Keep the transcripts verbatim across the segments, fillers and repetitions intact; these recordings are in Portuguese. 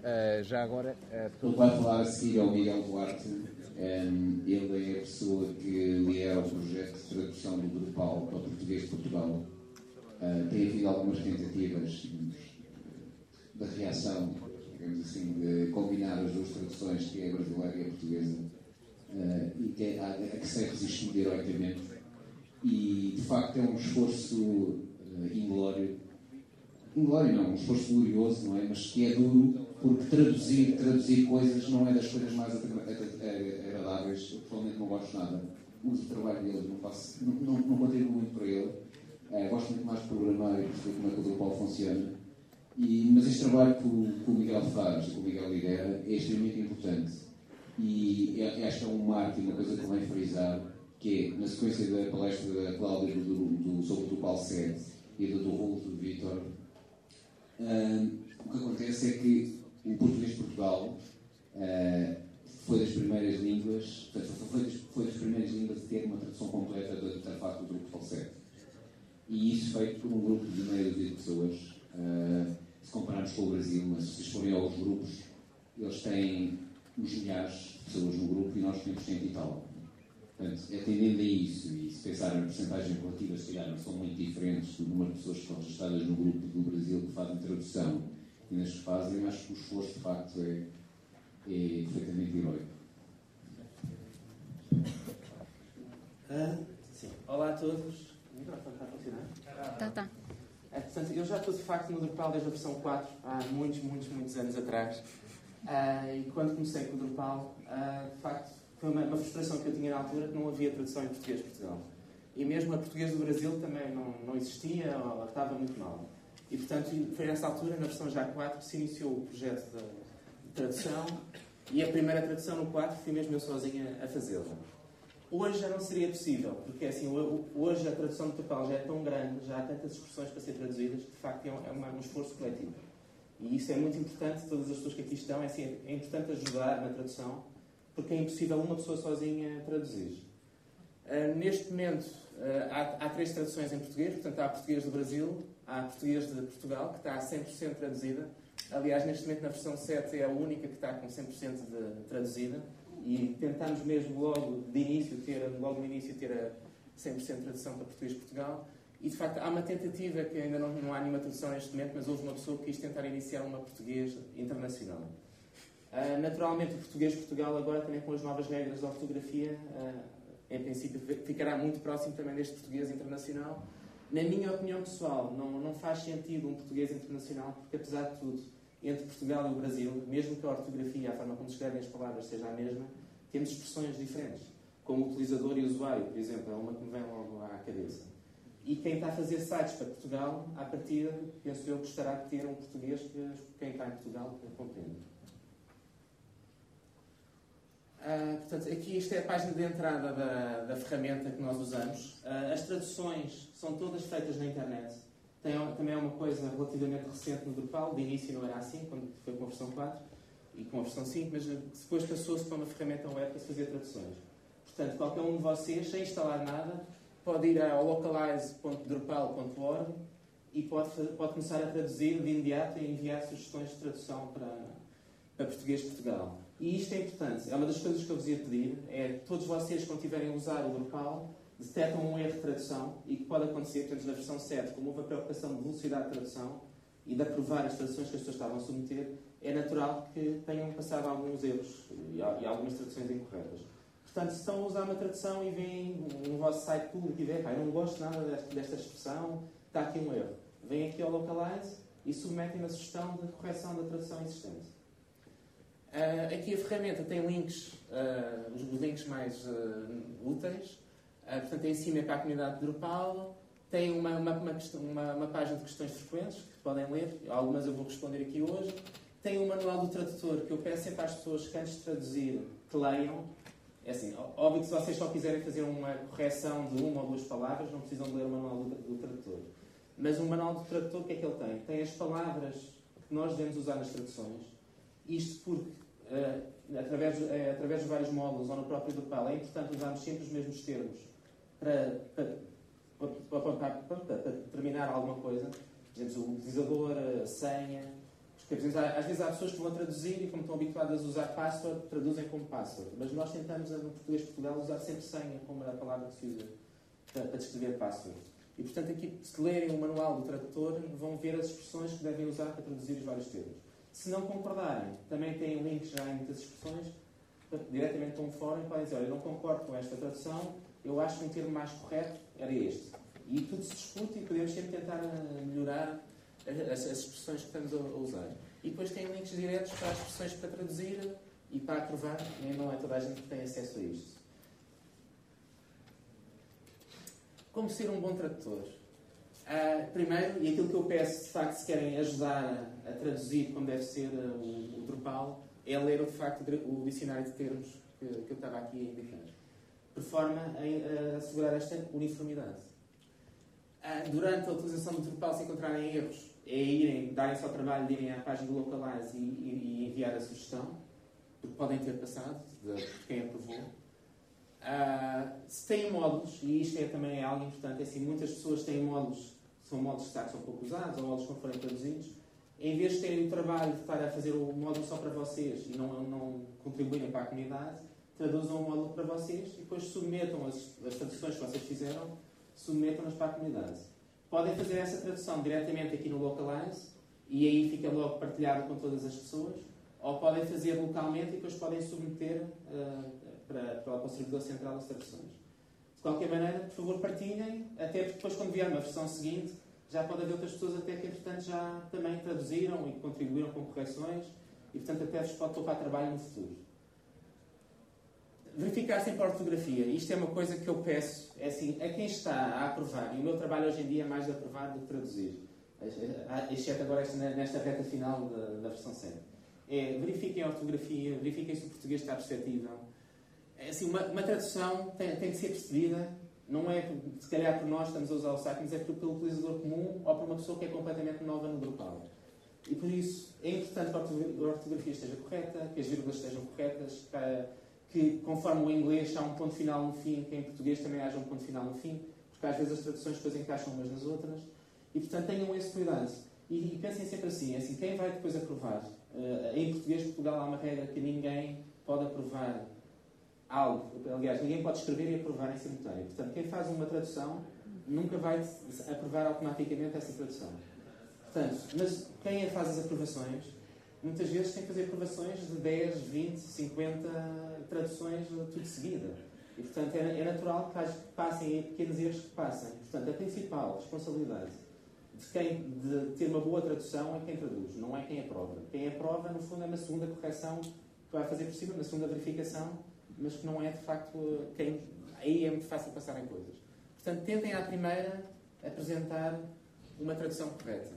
Uh, já agora... Uh, Ele vai falar a seguir ao Miguel Duarte. Um, ele é a pessoa que lidera o projeto de tradução do Drupal para o português de Portugal. Uh, tem havido algumas tentativas de reação, digamos assim, de combinar as duas traduções, que é a brasileira e a portuguesa, uh, e que é, a, a que se é resistido heroicamente. E, de facto, é um esforço uh, inglório. Inglório não, um esforço glorioso, não é? Mas que é duro, porque traduzir, traduzir coisas não é das coisas mais agradáveis. Eu, pessoalmente, não gosto nada. Uso o trabalho dele, não, faço, não, não, não contribuo muito para ele. Uh, gosto muito mais de programar e perceber como é que o Drupal funciona. E, mas este trabalho que o, que o Miguel faz, que o Miguel lidera, é extremamente importante. E é, acho que é um marco e uma coisa que convém frisar, que é, na sequência da palestra da Cláudia do, do, do, sobre o Drupal sete e do, do rolo do Vítor, um, o que acontece é que o português de Portugal uh, foi das primeiras línguas, portanto, foi, das, foi das primeiras línguas a ter uma tradução completa da interface do Drupal sete. E isso feito por um grupo de meia dúzia de pessoas. Uh, se compararmos com o Brasil, mas se vocês forem aos grupos, eles têm uns milhares de pessoas no grupo e nós temos cento e tal. Portanto, atendendo a isso, e se pensarem em porcentagens relativas, se calhar não são muito diferentes do número de pessoas que estão registradas no grupo do Brasil que fazem tradução e nas que fazem, acho que o esforço de facto é, é perfeitamente heróico. Ah, sim. Olá a todos. O microfone está a funcionar? Tá, tá. É, portanto, eu já estou de facto no Drupal desde a versão quatro, há muitos, muitos, muitos anos atrás. Ah, e quando comecei com o Drupal, ah, de facto, foi uma, uma frustração que eu tinha na altura que não havia tradução em português de Portugal. E mesmo a português do Brasil também não, não existia, ou estava muito mal. E, portanto, foi nessa altura, na versão já quatro, que se iniciou o projeto de, de tradução. E a primeira tradução no quatro fui mesmo eu sozinha a fazê-la. Hoje já não seria possível, porque assim, hoje a tradução do Drupal já é tão grande, já há tantas expressões para ser traduzidas, que de facto é um, um esforço coletivo. E isso é muito importante, todas as pessoas que aqui estão, é, assim, é importante ajudar na tradução, porque é impossível uma pessoa sozinha traduzir. Uh, neste momento, uh, há, há três traduções em português, portanto há a português do Brasil, há a português de Portugal, que está a cem por cento traduzida. Aliás, neste momento na versão sete é a única que está com cem por cento de, traduzida. E tentámos mesmo logo de início ter, logo no início ter a cem por cento de tradução para português de Portugal. E de facto há uma tentativa, que ainda não, não há nenhuma tradução neste momento, mas houve uma pessoa que quis tentar iniciar uma português internacional. Uh, naturalmente o português de Portugal agora também com as novas regras de ortografia, uh, em princípio ficará muito próximo também deste português internacional. Na minha opinião pessoal, não, não faz sentido um português internacional, porque apesar de tudo, entre Portugal e o Brasil, mesmo que a ortografia, a forma como se escrevem as palavras seja a mesma, temos expressões diferentes, como utilizador e usuário, por exemplo, é uma que me vem logo à cabeça. E quem está a fazer sites para Portugal, à partida, penso eu, gostará de ter um português que quem está em Portugal compreende. Uh, portanto, aqui isto é a página de entrada da, da ferramenta que nós usamos. Uh, as traduções são todas feitas na internet. Tem, também é uma coisa relativamente recente no Drupal, de início não era assim, quando foi com a versão quatro e com a versão cinco, mas depois passou-se para uma ferramenta web para se fazer traduções. Portanto, qualquer um de vocês, sem instalar nada, pode ir ao localize ponto drupal ponto org e pode, pode começar a traduzir de imediato e enviar sugestões de tradução para, para português de Portugal. E isto é importante. É uma das coisas que eu vos ia pedir, é todos vocês, quando estiverem a usar o Drupal, detectam um erro de tradução e que pode acontecer, portanto, na versão sete, como houve a preocupação de velocidade de tradução e de aprovar as traduções que as pessoas estavam a submeter, é natural que tenham passado alguns erros e, e algumas traduções incorretas. Portanto, se estão a usar uma tradução e veem no vosso site público e veem, ah, eu não gosto nada desta, desta expressão, está aqui um erro. Vêm aqui ao Localize e submetem a sugestão de correção da tradução existente. Uh, aqui a ferramenta tem links, uh, os links mais uh, úteis. Uh, portanto, em cima é para a comunidade de Drupal. Tem uma, uma, uma, questão, uma, uma página de questões frequentes que podem ler. Algumas eu vou responder aqui hoje. Tem um manual do tradutor que eu peço sempre às pessoas que antes de traduzir que leiam. É assim, óbvio que se vocês só quiserem fazer uma correção de uma ou duas palavras, não precisam de ler o manual do, do tradutor. Mas o manual do tradutor, o que é que ele tem? Tem as palavras que nós devemos usar nas traduções. Isto porque, uh, através, uh, através de vários módulos ou no próprio Drupal, é importante usarmos sempre os mesmos termos para, para, para, para, para, para terminar alguma coisa. Por exemplo, o utilizador, a senha, Porque às vezes, há, às vezes há pessoas que vão traduzir e, como estão habituadas a usar password, traduzem como password. Mas nós tentamos, no português de Portugal, usar sempre senha como a palavra que se usa para, para descrever password. E, portanto, aqui, se lerem o manual do tradutor, vão ver as expressões que devem usar para traduzir os vários termos. Se não concordarem, também têm links já em muitas expressões, diretamente para um fórum, podem dizer: olha, eu não concordo com esta tradução, eu acho que um termo mais correto era este. E tudo se discute e podemos sempre tentar melhorar as, as expressões que estamos a, a usar. E depois tem links diretos para as expressões para traduzir e para aprovar, e não é toda a gente que tem acesso a isto. Como ser um bom tradutor? Uh, primeiro, e aquilo que eu peço, de facto, se querem ajudar a, a traduzir como deve ser uh, o, o Drupal, é ler, de facto, o dicionário de termos que, que eu estava aqui a indicar, por forma a, a assegurar esta uniformidade. Uh, durante a utilização do Drupal, se encontrarem erros, é irem, darem-se ao trabalho de irem à página do Localize e, e, e enviar a sugestão, porque podem ter passado, de, de quem aprovou. Uh, se têm módulos, e isto é também é algo importante, é assim, muitas pessoas têm módulos, são módulos que são pouco usados, ou módulos que não forem traduzidos, em vez de terem o trabalho de estar a fazer o módulo só para vocês e não, não contribuírem para a comunidade, traduzam o módulo para vocês e depois submetam as, as traduções que vocês fizeram, submetam-nas para a comunidade. Podem fazer essa tradução diretamente aqui no Localize e aí fica logo partilhado com todas as pessoas, ou podem fazer localmente e depois podem submeter uh, para, para o servidor central as traduções. De qualquer maneira, por favor, partilhem, até porque depois, quando vier uma versão seguinte, já pode haver outras pessoas até que, entretanto, já também traduziram e contribuíram com correções e, portanto, até vos pode poupar trabalho no futuro. Verificar sempre a ortografia. Isto é uma coisa que eu peço, é assim, a quem está a aprovar, e o meu trabalho hoje em dia é mais de aprovar do que traduzir, exceto agora nesta reta final da, da versão sete. É, verifiquem a ortografia, verifiquem se o português está perceptível. É, assim, uma, uma tradução tem, tem que ser percebida, não é, se calhar, por nós estamos a usar o site, mas é pelo utilizador comum ou por uma pessoa que é completamente nova no Drupal. E por isso é importante que a ortografia esteja correta, que as vírgulas estejam corretas, que conforme o inglês há um ponto final no fim, que em português também haja um ponto final no fim, porque às vezes as traduções depois encaixam umas nas outras. E portanto tenham esse cuidado. E, e pensem sempre assim, assim, quem vai depois aprovar? Uh, em português de Portugal há uma regra que ninguém pode aprovar algo, aliás, ninguém pode escrever e aprovar em simultâneo. Portanto, quem faz uma tradução nunca vai aprovar automaticamente essa tradução. Portanto, mas quem faz as aprovações, muitas vezes tem que fazer aprovações de dez, vinte, cinquenta traduções tudo de seguida. E, portanto, é, é natural que passem aí pequenos erros que passem. Portanto, a principal responsabilidade de, quem, de ter uma boa tradução é quem traduz, não é quem aprova. Quem aprova, no fundo, é na segunda correção que vai fazer por cima, na segunda verificação, mas que não é, de facto, quem... Aí é muito fácil passarem coisas. Portanto, tentem à primeira apresentar uma tradução correta.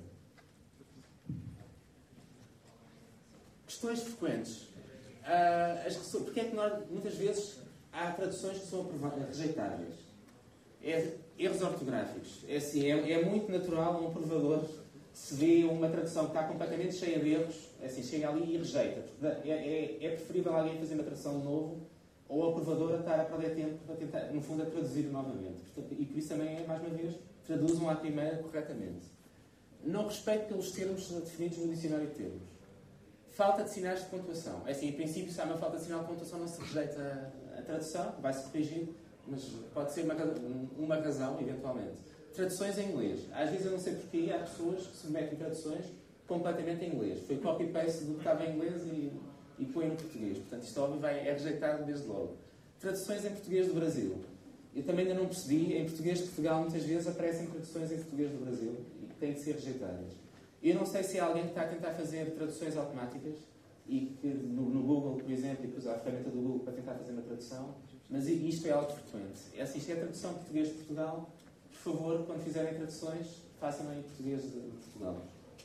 Questões frequentes. Uh, as que, porque é que nós, muitas vezes, há traduções que são rejeitáveis? É, erros ortográficos. É, assim, é, é muito natural a um provador, se vê uma tradução que está completamente cheia de erros, é assim, chega ali e rejeita. É, é, é preferível alguém fazer uma tradução de novo ou a provadora estar a perder tempo para tentar, no fundo, a traduzir novamente. Portanto, e por isso também é, mais uma vez, traduzam à primeira corretamente. Não respeito pelos termos definidos no dicionário de termos. Falta de sinais de pontuação. É assim, em princípio, se há uma falta de sinal de pontuação, não se rejeita a, a tradução, vai-se corrigir, mas pode ser uma, uma razão, eventualmente. Traduções em inglês. Às vezes, eu não sei porquê, há pessoas que submetem traduções completamente em inglês. Foi copy-paste do que estava em inglês e, e põe no português. Portanto, isto óbvio vai, é rejeitado desde logo. Traduções em português do Brasil. Eu também ainda não percebi. Em português de Portugal, muitas vezes, aparecem traduções em português do Brasil e que têm de ser rejeitadas. Eu não sei se há alguém que está a tentar fazer traduções automáticas e que no, no Google, por exemplo, e que usa a ferramenta do Google para tentar fazer uma tradução, mas isto é algo frequente. É assim, isto é a tradução de português de Portugal. Por favor, quando fizerem traduções, façam em português de Portugal.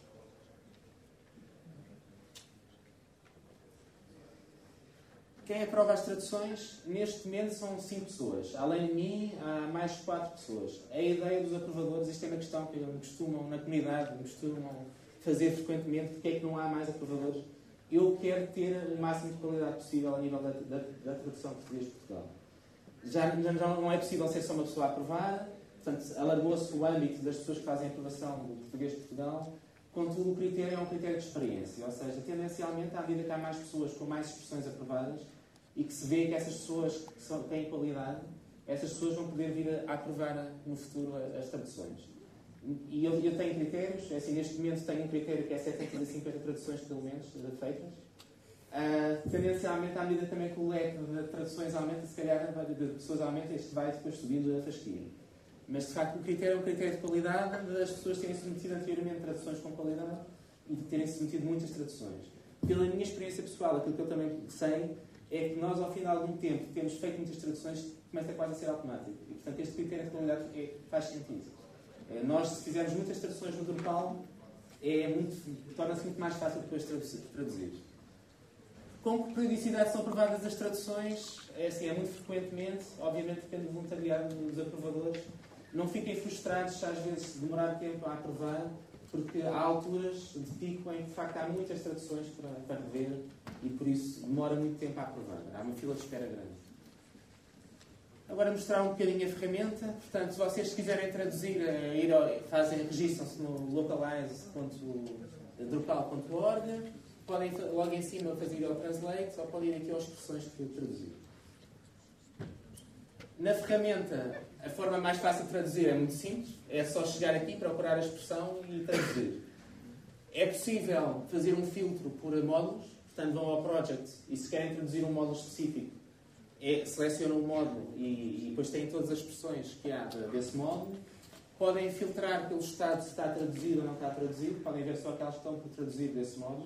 Quem aprova as traduções, neste momento, são cinco pessoas. Além de mim, há mais quatro pessoas. A ideia dos aprovadores, isto é uma questão que me costumam, na comunidade, me costumam fazer frequentemente, porque é que não há mais aprovadores. Eu quero ter o máximo de qualidade possível a nível da, da, da tradução de português de Portugal. Já, já não é possível ser só uma pessoa a aprovar, portanto, alargou-se o âmbito das pessoas que fazem a aprovação do português de Portugal, Contudo, o critério é um critério de experiência, ou seja, tendencialmente, à medida que há mais pessoas com mais expressões aprovadas e que se vê que essas pessoas que são, têm qualidade, essas pessoas vão poder vir a, a aprovar no futuro as traduções. E eu, eu tenho critérios, é assim, neste momento tenho um critério que é setecentas e cinquenta traduções, pelo menos, feitas. Uh, tendencialmente, à medida também que o leque de traduções aumenta, se calhar, de pessoas aumenta, este vai depois subindo a fasquia. Mas, de facto, o critério é um critério de qualidade, das pessoas terem submetido anteriormente traduções com qualidade e de terem submetido muitas traduções. Pela minha experiência pessoal, aquilo que eu também sei é que nós, ao fim de algum tempo, temos feito muitas traduções, começa quase a ser automático. E, portanto, este critério de qualidade é, faz sentido. É, nós, se fizermos muitas traduções no Drupal, é muito, torna-se muito mais fácil depois traduzir. Com que periodicidade são aprovadas as traduções? É, assim, é muito frequentemente, obviamente depende do voluntariado dos aprovadores. Não fiquem frustrados se às vezes demorar tempo a aprovar, porque há alturas de pico em que de facto há muitas traduções para, para rever e por isso demora muito tempo a aprovar. Há uma fila de espera grande. Agora mostrar um bocadinho a ferramenta. Portanto, se vocês quiserem traduzir, ir ao, fazem, registram-se no localize ponto drupal ponto org, podem logo em cima fazer o translate ou podem ir aqui às expressões que traduzir. Na ferramenta, a forma mais fácil de traduzir é muito simples. É só chegar aqui, procurar a expressão e traduzir. É possível fazer um filtro por módulos. Portanto, vão ao project e se querem traduzir um módulo específico, é, selecionam o módulo e, e depois têm todas as expressões que há desse módulo. Podem filtrar pelo estado se está traduzido ou não está traduzido. Podem ver só aquelas que estão por traduzir desse módulo.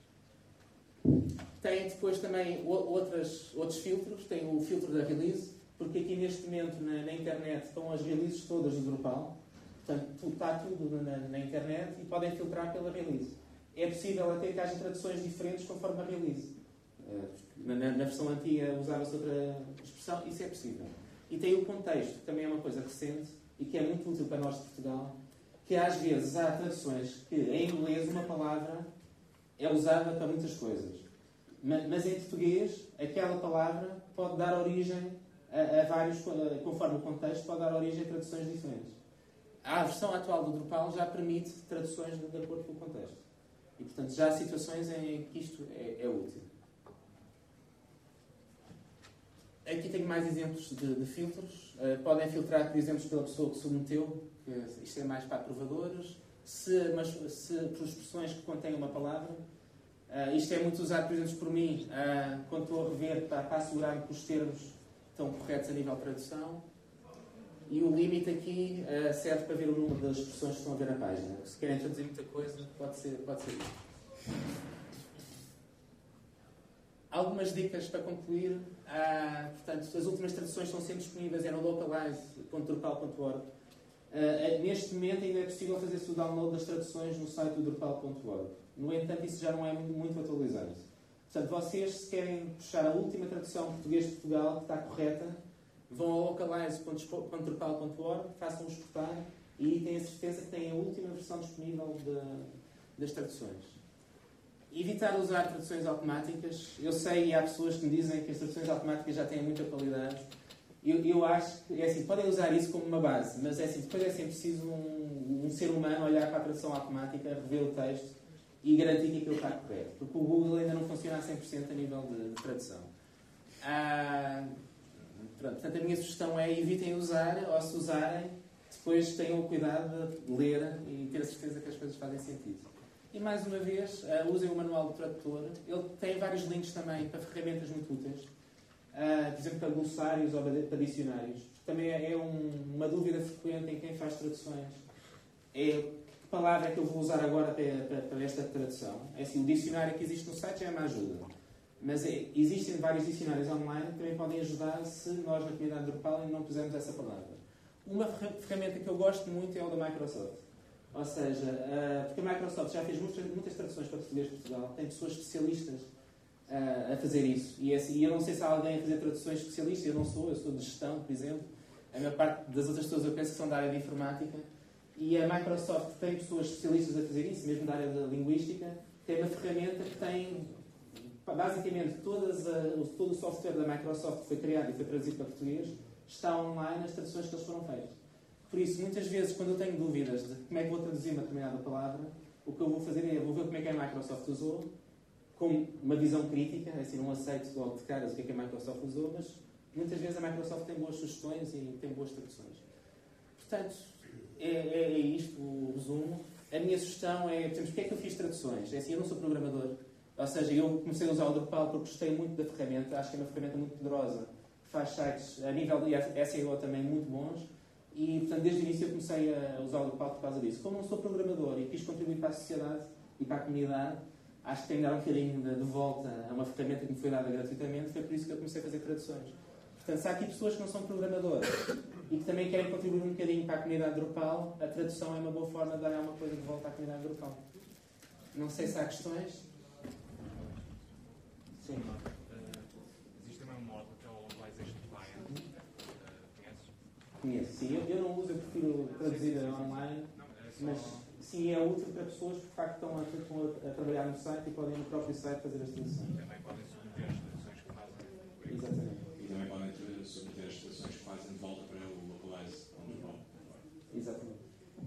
Tem depois também outras, outros filtros. Tem o filtro da release, porque aqui neste momento na, na internet estão as releases todas do Drupal. Portanto, tudo, está tudo na, na internet e podem filtrar pela release. É possível até que haja traduções diferentes conforme a release. Na, na, na versão antiga usava-se outra expressão, isso é possível. E tem o contexto, que também é uma coisa recente e que é muito útil para nós de Portugal, que às vezes há traduções que em inglês uma palavra é usada para muitas coisas. Mas, mas em português, aquela palavra pode dar origem a, a vários, conforme o contexto, pode dar origem a traduções diferentes. A versão atual do Drupal já permite traduções de, de acordo com o contexto. E, portanto, já há situações em que isto é, é útil. Aqui tenho mais exemplos de, de filtros. Uh, podem filtrar, por exemplo, pela pessoa que submeteu, que isto é mais para aprovadores, se, mas, se por expressões que contêm uma palavra. Uh, isto é muito usado, por exemplo, por mim, uh, quando estou a rever para, para assegurar que os termos estão corretos a nível de tradução. E o limite aqui uh, serve para ver o número das expressões que estão a ver na página. Se querem traduzir muita coisa, pode ser, pode ser isso. Algumas dicas para concluir. Uh, portanto, as últimas traduções estão sempre disponíveis é no localize ponto drupal ponto org. Uh, neste momento ainda é possível fazer-se o download das traduções no site do drupal ponto org. No entanto, isso já não é muito, muito atualizado. Portanto, vocês, se querem puxar a última tradução português-Portugal, que está correta, vão ao localize ponto drupal ponto org, façam-o exportar e têm a certeza que têm a última versão disponível de, das traduções. Evitar usar traduções automáticas. Eu sei, e há pessoas que me dizem que as traduções automáticas já têm muita qualidade. Eu, eu acho que, é assim, podem usar isso como uma base, mas é assim, depois é sempre preciso um, um ser humano olhar para a tradução automática, rever o texto e garantir que aquilo está correto. Porque o Google ainda não funciona a cem por cento a nível de, de tradução. Ah, pronto, portanto, a minha sugestão é evitem usar, ou se usarem, depois tenham o cuidado de ler e ter a certeza que as coisas fazem sentido. E mais uma vez, uh, usem o manual do tradutor. Ele tem vários links também para ferramentas muito úteis. Uh, por exemplo, para glossários ou para dicionários. Também é um, uma dúvida frequente em quem faz traduções. É que palavra é que eu vou usar agora para, para, para esta tradução. É assim, o dicionário que existe no site já é uma ajuda. Mas é, existem vários dicionários online que também podem ajudar se nós na comunidade Drupal não pusermos essa palavra. Uma ferramenta que eu gosto muito é o da Microsoft. Ou seja, uh, porque a Microsoft já fez muitas, muitas traduções para português de Portugal, tem pessoas especialistas uh, a fazer isso. E, assim, eu não sei se há alguém a fazer traduções especialistas, eu não sou, eu sou de gestão, por exemplo. A maior parte das outras pessoas eu penso que são da área de informática. E a Microsoft tem pessoas especialistas a fazer isso, mesmo da área da linguística. Tem uma ferramenta que tem, basicamente, todas a, todo o software da Microsoft que foi criado e foi traduzido para português, está online nas traduções que eles foram feitas. Por isso, muitas vezes, quando eu tenho dúvidas de como é que vou traduzir uma determinada palavra, o que eu vou fazer é, vou ver como é que a Microsoft usou, com uma visão crítica, assim, não aceito logo de caras o que é que a Microsoft usou, mas muitas vezes a Microsoft tem boas sugestões e tem boas traduções. Portanto, é, é, é isto o resumo. A minha sugestão é, por exemplo, porque é que eu fiz traduções? É assim, eu não sou programador, ou seja, eu comecei a usar o Drupal porque gostei muito da ferramenta, acho que é uma ferramenta muito poderosa, que faz sites a nível de S E O também muito bons, e, portanto, desde o início eu comecei a usar o Drupal por causa disso. Como não sou programador e quis contribuir para a sociedade e para a comunidade, acho que tenho de dar um bocadinho de, de volta a uma ferramenta que me foi dada gratuitamente, foi por isso que eu comecei a fazer traduções. Portanto, se há aqui pessoas que não são programadoras e que também querem contribuir um bocadinho para a comunidade Drupal, a tradução é uma boa forma de dar alguma coisa de volta à comunidade Drupal. Não sei se há questões. Sim. Uh, existe também um módulo que é o Localization Client. Uh, conheces? Conheço. Sim, eu, eu não uso, eu prefiro traduzir online, Não, é só... mas sim, é útil para pessoas que de facto estão a, estão a, a trabalhar no site e podem no próprio site fazer as traduções. Também podem submeter as traduções que fazem. Exatamente. E também podem submeter as traduções que fazem de volta para o Localize on Drupal. Exatamente.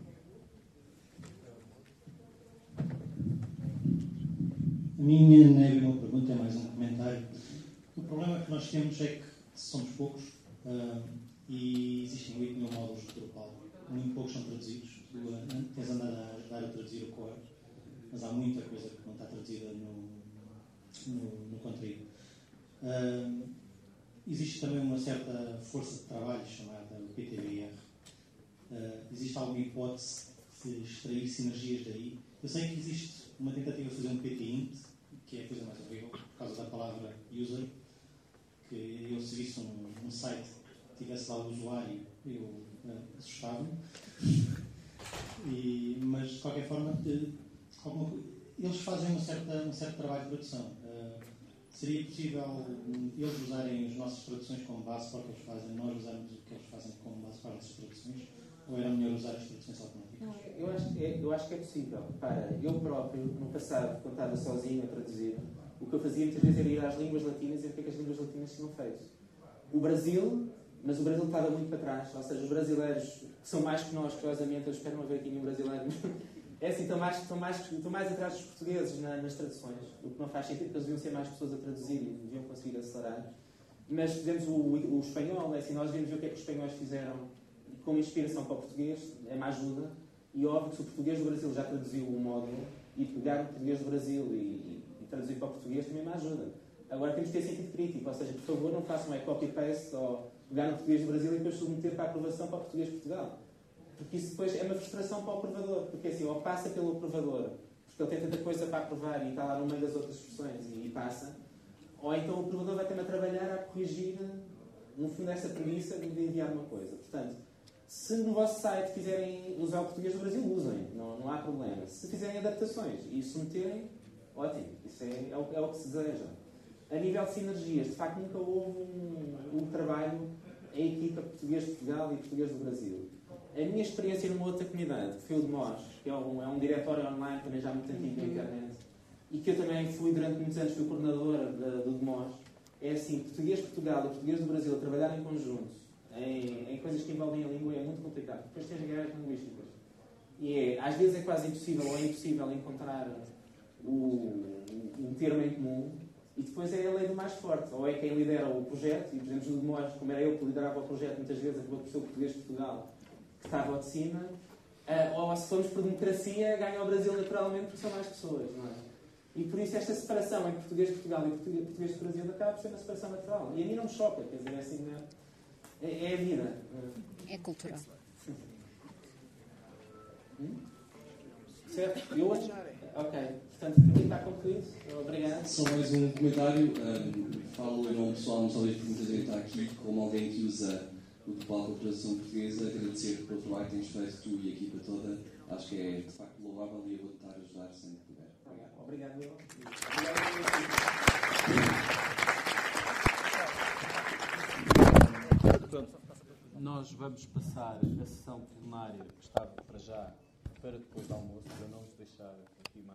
A minha não é uma pergunta, é mais um comentário. O problema que nós temos é que somos poucos uh, e existem oito mil módulos de Drupal. Muito poucos são traduzidos. Tu uh, tens andado a ajudar a traduzir o core, mas há muita coisa que não está traduzida no, no, no conteúdo. Uh, existe também uma certa força de trabalho chamada P T B R. Uh, existe alguma hipótese de extrair sinergias daí? Eu sei que existe uma tentativa de fazer um P T int, que é a coisa mais horrível, por causa da palavra user, que eu se visse um, um site que tivesse lá o usuário, eu uh, assustava-me. E, mas, de qualquer forma, de, alguma, eles fazem uma certa, um certo trabalho de tradução. Uh, seria possível um, eles usarem as nossas traduções como base para o que eles fazem, nós usarmos o que eles fazem como base para as nossas traduções? Ou era melhor usar as traduções automáticas? Não, eu, acho, é, eu acho que é possível. Para, eu próprio, no passado, quando estava sozinho a traduzir, o que eu fazia muitas vezes era ir às línguas latinas e ver o que é que as línguas latinas tinham feito. O Brasil, mas o Brasil estava muito para trás, ou seja, os brasileiros, que são mais que nós, curiosamente, eu espero não haver aqui nenhum brasileiro, é assim, estão mais, estão mais, estão mais atrás dos portugueses na, nas traduções, o que não faz sentido, porque eles deviam ser mais pessoas a traduzir e deviam conseguir acelerar. Mas fizemos o, o, o espanhol, é assim, nós devemos ver o que é que os espanhóis fizeram como inspiração para o português, é uma ajuda, e óbvio que se o português do Brasil já traduziu o módulo, e pegar o português do Brasil e, e, e traduzir para o português também é uma ajuda. Agora temos que ter sentido crítico, ou seja, por favor, não façam é copy-paste ou pegar no português do Brasil e depois submeter para a aprovação para o português de Portugal. Porque isso depois é uma frustração para o aprovador, porque assim, ou passa pelo aprovador, porque ele tem tanta coisa para aprovar e está lá no meio das outras versões e, e passa, ou então o aprovador vai ter-me a trabalhar a corrigir, no fundo, essa premissa de enviar uma coisa. Portanto, se no vosso site quiserem usar o português do Brasil, usem, não, não há problema. Se fizerem adaptações e submeterem, ótimo, isso é, é, o, é o que se deseja. A nível de sinergias, de facto nunca houve um, um trabalho em equipa português de Portugal e português do Brasil. A minha experiência numa outra comunidade, que foi o Demos, que é um, é um diretório online também já muito antigo na internet, e que eu também fui durante muitos anos, fui coordenador do Demos, é assim, português de Portugal e português do Brasil a trabalhar em conjunto, Em, em coisas que envolvem a língua é muito complicado. Depois tens guerras linguísticas. E é, às vezes é quase impossível ou é impossível encontrar o, um termo em comum e depois é a lei do mais forte. Ou é quem lidera o projeto, e por exemplo, o Demos, como era eu que liderava o projeto, muitas vezes acabou por ser o português de Portugal que estava ao de cima. Uh, ou se formos por democracia, ganha o Brasil naturalmente porque são mais pessoas, não é? E por isso esta separação entre português de Portugal e português, português de Brasil acaba por ser uma separação natural. E a mim não me choca, quer dizer, é assim, não é? É, é a vida. É cultural. Hum? Certo? Eu acho. Ok. Portanto, por mim está concluído. Obrigado. Só mais um comentário. Um, falo em nome pessoal, não só desde que muita gente está aqui, como alguém que usa o Drupal com a tradução portuguesa. Agradecer pelo trabalho que tens feito, tu e a equipa toda. Acho que é de facto louvável e eu vou tentar ajudar sempre que puder. Obrigado. Obrigado. Portanto, nós vamos passar a sessão plenária que estava para já para depois do almoço, para não nos deixar aqui mais.